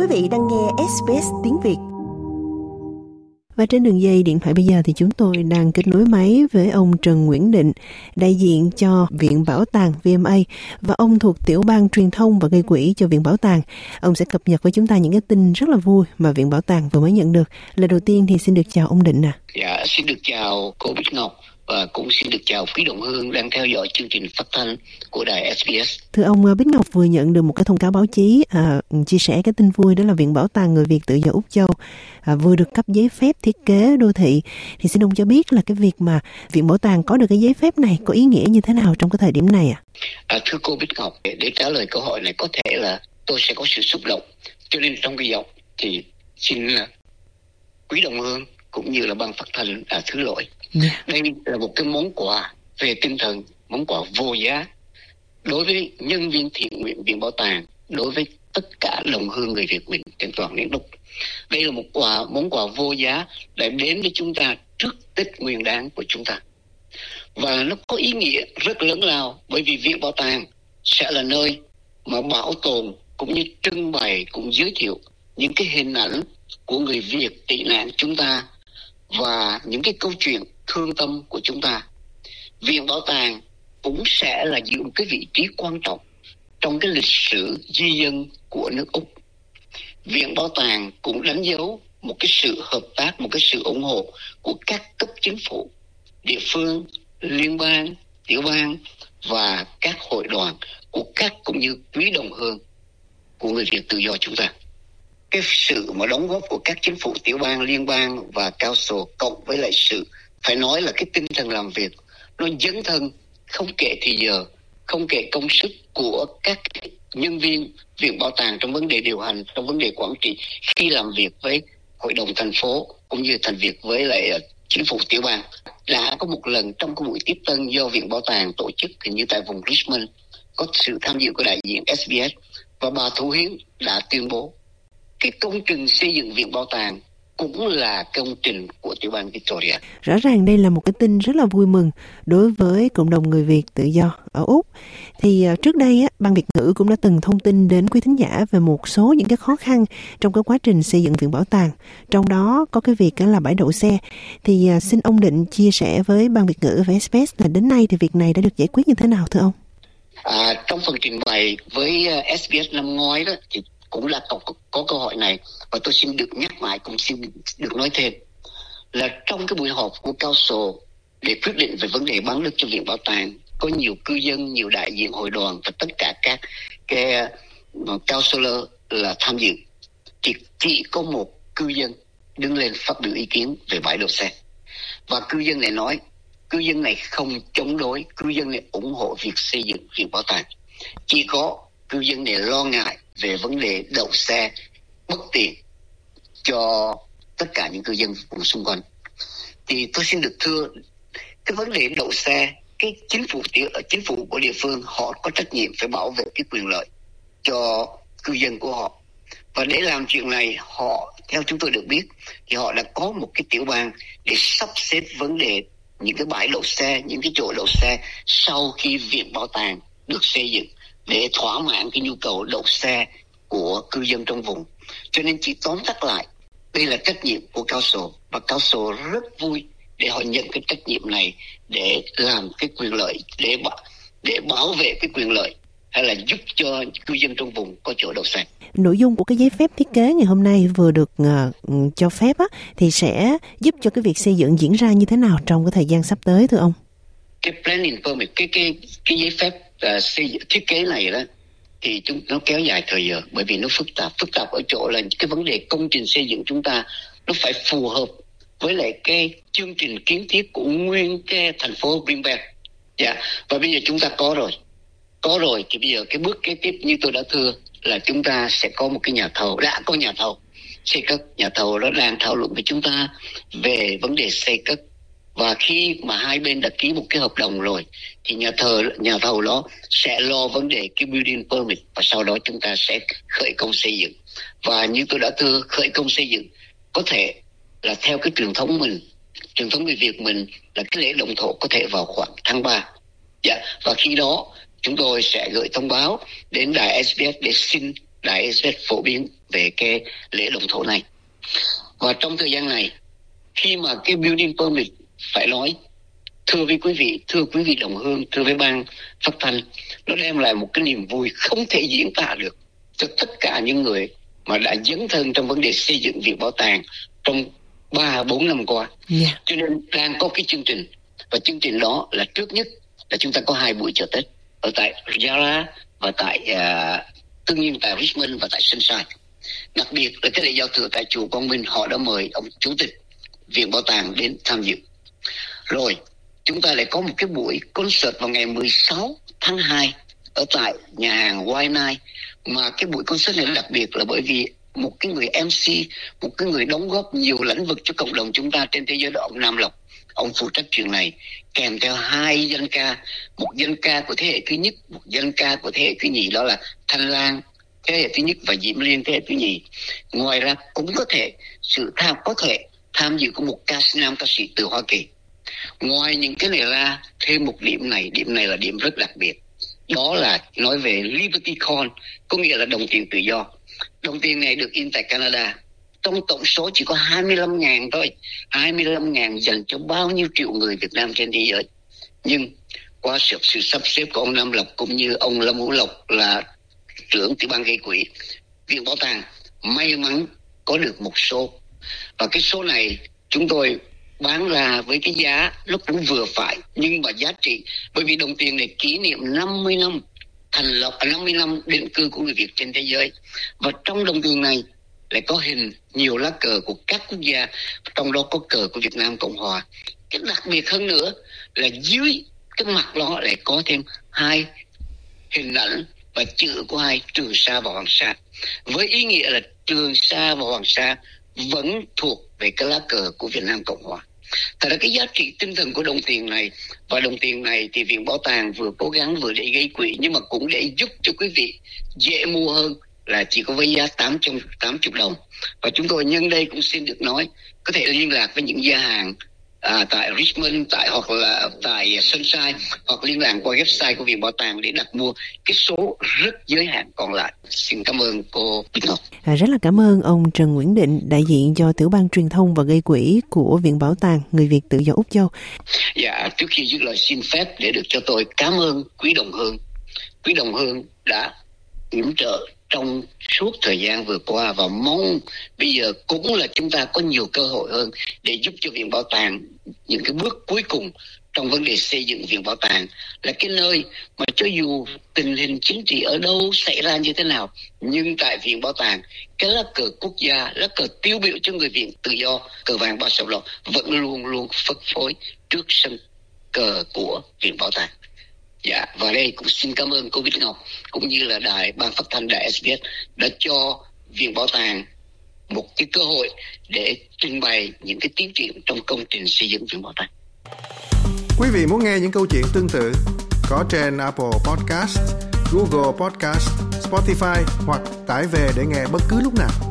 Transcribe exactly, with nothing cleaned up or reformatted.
vị đang nghe ét bê ét tiếng Việt. Và trên đường dây điện thoại bây giờ thì chúng tôi đang kết nối máy với ông Trần Nguyễn Định, đại diện cho Viện Bảo tàng vê em a và ông thuộc Tiểu ban Truyền thông và Gây quỹ cho Viện Bảo tàng. Ông sẽ cập nhật với chúng ta những cái tin rất là vui mà Viện Bảo tàng vừa mới nhận được. Lần đầu tiên thì xin được chào ông Định ạ. À. Dạ, xin được chào cô Bích Ngọc và cũng xin được chào quý đồng hương đang theo dõi chương trình phát thanh của đài ét bê ét. Thưa ông, Bích Ngọc vừa nhận được một cái thông cáo báo chí à, chia sẻ cái tin vui, đó là Viện Bảo tàng Người Việt Tự do Úc Châu à, vừa được cấp giấy phép thiết kế đô thị. Thì xin ông cho biết là cái việc mà Viện Bảo tàng có được cái giấy phép này có ý nghĩa như thế nào trong cái thời điểm này ạ? À? À, thưa cô Bích Ngọc, để, để trả lời câu hỏi này có thể là tôi sẽ có sự xúc động, cho nên trong cái giọng thì xin uh, quý đồng hương cũng như là ban phát thanh à, thứ lỗi. Yeah. Đây là một cái món quà về tinh thần, món quà vô giá đối với nhân viên thiện nguyện Viện Bảo tàng, đối với tất cả đồng hương người Việt mình trên toàn miền Úc. Đây là một quà, món quà vô giá để đến với chúng ta trước Tết Nguyên Đán của chúng ta. Và nó có ý nghĩa rất lớn lao, bởi vì Viện Bảo tàng sẽ là nơi mà bảo tồn cũng như trưng bày, cũng giới thiệu những cái hình ảnh của người Việt tị nạn chúng ta và những cái câu chuyện thương tâm của chúng ta. Viện Bảo tàng cũng sẽ là giữ một cái vị trí quan trọng trong cái lịch sử di dân của nước Úc. Viện Bảo tàng cũng đánh dấu một cái sự hợp tác, một cái sự ủng hộ của các cấp chính phủ, địa phương, liên bang, tiểu bang và các hội đoàn của các cũng như quý đồng hương của người Việt tự do chúng ta. Cái sự mà đóng góp của các chính phủ tiểu bang, liên bang và council cộng với lại sự phải nói là cái tinh thần làm việc nó dấn thân, không kể thì giờ, không kể công sức của các nhân viên Viện Bảo tàng trong vấn đề điều hành, trong vấn đề quản trị khi làm việc với hội đồng thành phố cũng như thành việc với lại chính phủ tiểu bang. Đã có một lần trong cái buổi tiếp tân do Viện Bảo tàng tổ chức hình như tại vùng Richmond, có sự tham dự của đại diện ét bê ét và bà Thủ Hiến đã tuyên bố cái công trình xây dựng Viện Bảo tàng cũng là công trình của tiểu bang Victoria. Rõ ràng đây là một cái tin rất là vui mừng đối với cộng đồng người Việt tự do ở Úc. Thì uh, trước đây á, Ban Việt ngữ cũng đã từng thông tin đến quý thính giả về một số những cái khó khăn trong cái quá trình xây dựng Viện Bảo tàng. Trong đó có cái việc là bãi đậu xe. Thì uh, xin ông Định chia sẻ với Ban Việt ngữ và ét bê ét là đến nay thì việc này đã được giải quyết như thế nào thưa ông? À, trong phần trình bày với uh, ét bê ét năm ngoái đó thì cũng là có, có câu hỏi này và tôi xin được nhắc lại, cũng xin được nói thêm là trong cái buổi họp của council để quyết định về vấn đề bán đất cho Viện Bảo tàng, có nhiều cư dân, nhiều đại diện hội đoàn và tất cả các cái uh, councilor là tham dự, thì chỉ có một cư dân đứng lên phát biểu ý kiến về bãi đậu xe. Và cư dân này nói, cư dân này không chống đối, cư dân này ủng hộ việc xây dựng Viện Bảo tàng. Chỉ có cư dân này lo ngại về vấn đề đậu xe bất tiện cho tất cả những cư dân vùng xung quanh. Thì tôi xin được thưa, cái vấn đề đậu xe, cái chính phủ chính phủ của địa phương họ có trách nhiệm phải bảo vệ cái quyền lợi cho cư dân của họ. Và để làm chuyện này, họ theo chúng tôi được biết thì họ đã có một cái tiểu bang để sắp xếp vấn đề những cái bãi đậu xe, những cái chỗ đậu xe sau khi Viện Bảo tàng được xây dựng, để thỏa mãn cái nhu cầu đậu xe của cư dân trong vùng. Cho nên chỉ tóm tắt lại, đây là trách nhiệm của council và council rất vui để họ nhận cái trách nhiệm này để làm cái quyền lợi, để để bảo vệ cái quyền lợi hay là giúp cho cư dân trong vùng có chỗ đậu xe. Nội dung của cái giấy phép thiết kế ngày hôm nay vừa được uh, cho phép á, thì sẽ giúp cho cái việc xây dựng diễn ra như thế nào trong cái thời gian sắp tới thưa ông? Cái planning permit, cái cái cái giấy phép uh, xây dựng, thiết kế này đó thì chúng nó kéo dài thời giờ, bởi vì nó phức tạp phức tạp ở chỗ là cái vấn đề công trình xây dựng chúng ta nó phải phù hợp với lại cái chương trình kiến thiết của nguyên cái thành phố Greenbelt. Dạ, và bây giờ chúng ta có rồi có rồi thì bây giờ cái bước kế tiếp như tôi đã thưa là chúng ta sẽ có một cái nhà thầu, đã có nhà thầu xây cất, nhà thầu đó đang thảo luận với chúng ta về vấn đề xây cất. Và khi mà hai bên đã ký một cái hợp đồng rồi thì nhà thờ nhà thầu đó sẽ lo vấn đề cái building permit và sau đó chúng ta sẽ khởi công xây dựng. Và như tôi đã thưa, khởi công xây dựng có thể là theo cái truyền thống mình, truyền thống người Việt mình là cái lễ động thổ có thể vào khoảng tháng ba. Dạ, và khi đó chúng tôi sẽ gửi thông báo đến đài ét bê ét để xin Đài ét bê ét phổ biến về cái lễ động thổ này. Và trong thời gian này, khi mà cái building permit phải nói, thưa với quý vị, thưa quý vị đồng hương, thưa với ban phát thanh, nó đem lại một cái niềm vui không thể diễn tả được cho tất cả những người mà đã dấn thân trong vấn đề xây dựng viện bảo tàng trong ba bốn năm qua. Yeah. Cho nên đang có cái chương trình, và chương trình đó là trước nhất là chúng ta có hai buổi chợ Tết ở tại Yara và tại uh, tất nhiên tại Richmond và tại Sunshine. Đặc biệt là cái lễ giao thừa tại chùa Quang Minh, họ đã mời ông chủ tịch viện bảo tàng đến tham dự. Rồi chúng ta lại có một cái buổi concert vào ngày mười sáu tháng hai ở tại nhà hàng Wine Night, mà cái buổi concert này đặc biệt là bởi vì một cái người em xê, một cái người đóng góp nhiều lĩnh vực cho cộng đồng chúng ta trên thế giới đó, ông Nam Lộc. Ông phụ trách chuyện này kèm theo hai dân ca, một dân ca của thế hệ thứ nhất, một dân ca của thế hệ thứ nhì, đó là Thanh Lan thế hệ thứ nhất và Diễm Liên thế hệ thứ nhì. Ngoài ra cũng có thể sự tham có thể tham dự của một ca sĩ nam ca sĩ từ Hoa Kỳ. Ngoài những cái này ra, thêm một điểm này, điểm này là điểm rất đặc biệt, đó là nói về Liberty Coin, có nghĩa là đồng tiền tự do. Đồng tiền này được in tại Canada. Trong tổng số chỉ có hai mươi lăm ngàn thôi, hai mươi lăm ngàn dành cho bao nhiêu triệu người Việt Nam trên thế giới. Nhưng qua sự, sự sắp xếp của ông Nam Lộc cũng như ông Lâm Hữu Lộc là trưởng tiểu ban gây quỹ, viện bảo tàng may mắn có được một số. Và cái số này chúng tôi bán ra với cái giá nó cũng vừa phải, nhưng mà giá trị, bởi vì đồng tiền này kỷ niệm năm mươi năm thành lập, năm mươi năm định cư của người Việt trên thế giới. Và trong đồng tiền này lại có hình nhiều lá cờ của các quốc gia, trong đó có cờ của Việt Nam Cộng Hòa. Cái đặc biệt hơn nữa là dưới cái mặt đó lại có thêm hai hình ảnh và chữ của hai Trường Sa và Hoàng Sa, với ý nghĩa là Trường Sa và Hoàng Sa vẫn thuộc về cái lá cờ của Việt Nam Cộng Hòa. Thật ra cái giá trị tinh thần của đồng tiền này, và đồng tiền này thì viện bảo tàng vừa cố gắng vừa để gây quỹ, nhưng mà cũng để giúp cho quý vị dễ mua hơn, là chỉ có với giá tám trăm tám mươi đồng. Và chúng tôi nhân đây cũng xin được nói, có thể liên lạc với những gia hàng à, tại Richmond, tại hoặc là tại Sunshine, hoặc liên lạc qua website của viện bảo tàng để đặt mua cái số rất giới hạn còn lại. Xin cảm ơn cô Bích Ngọc. À, rất là cảm ơn ông Trần Nguyễn Định, đại diện cho tiểu ban truyền thông và gây quỹ của viện bảo tàng người Việt tự do Úc Châu. Dạ, trước khi dứt lời xin phép để được cho tôi cảm ơn quý đồng hương. Quý đồng hương đã yểm trợ trong suốt thời gian vừa qua, và mong bây giờ cũng là chúng ta có nhiều cơ hội hơn để giúp cho viện bảo tàng những cái bước cuối cùng trong vấn đề xây dựng viện bảo tàng, là cái nơi mà cho dù tình hình chính trị ở đâu xảy ra như thế nào, nhưng tại viện bảo tàng cái lá cờ quốc gia, lá cờ tiêu biểu cho người Việt tự do, cờ vàng ba sọc lộc vẫn luôn luôn phất phới trước sân cờ của viện bảo tàng. Dạ, và đây cũng xin cảm ơn cô Bích Ngọc cũng như là đài ban phát thanh đài ét bê ét đã cho viện bảo tàng một cái cơ hội để trình bày những cái tiến triển trong công trình xây dựng viện bảo tàng. Quý vị muốn nghe những câu chuyện tương tự có trên Apple Podcast, Google Podcast, Spotify hoặc tải về để nghe bất cứ lúc nào.